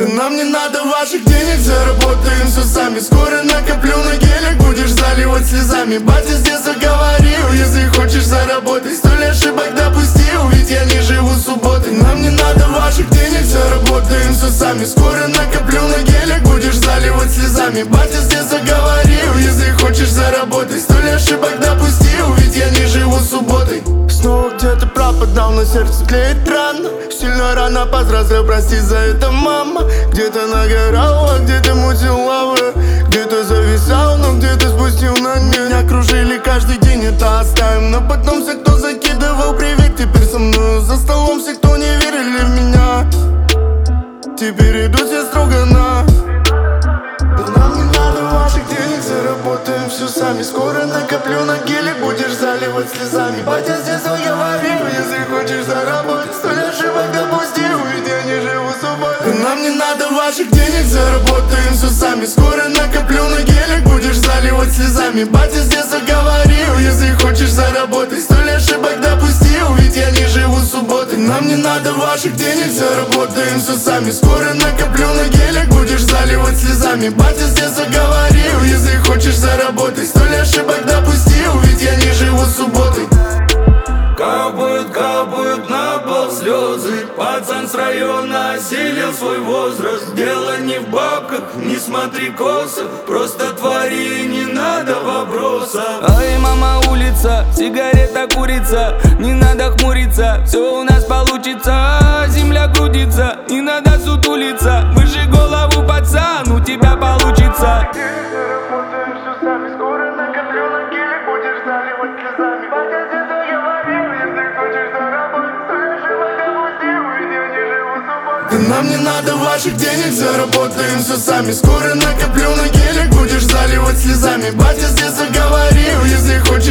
Да нам не надо ваших денег, заработаем все сами. Скоро накоплю на гелик, будешь заливать слезами. Батя с детства говорил, если хочешь заработать, 100 ошибок допустил, ведь я не живу субботой. Нам не надо ваших денег, заработаем все сами. Скоро накоплю на гелик, будешь заливать слезами. Батя с детства говорил, если хочешь заработать, 100 ошибок допустил, ведь я не живу субботой. Снова где-то пропадал, но сердце тлеет рано. Сильно рано повзрослел, прости за это, мама. Где-то нагорал, а где-то мутил лавы. Где-то зависал, но где-то спустил на дне. Меня кружили каждый день, это оставим. Но потом все, кто закидывал привет, теперь со мной за столом. Все, кто не верили в меня, теперь идут все строго на. Да нам не надо ваших денег, заработаем все сами. Скоро накоплю на гелик, будешь заливать слезами. Батя с детства говорил, если хочешь заработать, 100 ошибок допустил, ведь я не живу субботой. Да нам не надо ваших денег, заработаем все сами. Скоро накоплю на гелик, будешь заливать слезами. Батя с детства говорил, если хочешь заработать, 100 ошибок допустил, ведь я не живу субботой. Нам не надо ваших денег, заработаем все сами. Скоро накоплю на гелик, будешь заливать слезами. Батя с детства говорил, если хочешь заработать, 100 ошибок допустил, ведь я не живу субботой. Капают на пол слезы. Пацан с района осилил свой возраст. Дело не в бабках, не смотри косо. Просто твори, не надо вопросов. Ой, мама, улица, сигарета, курица. Не надо хмуриться, все у нас получится. Земля крутится, не надо сутулиться. Выше голову, пацан, у тебя получится. Заработаем все сами. Скоро накоплю на гелик, будешь заливать слезами. Батя с детства говорил, если хочешь заработать, 100 ошибок допустил, ведь я не живу субботой. Да нам не надо ваших денег, заработаем все сами. Скоро накоплю на гелик, будешь заливать слезами. Батя с детства говорил, если хочешь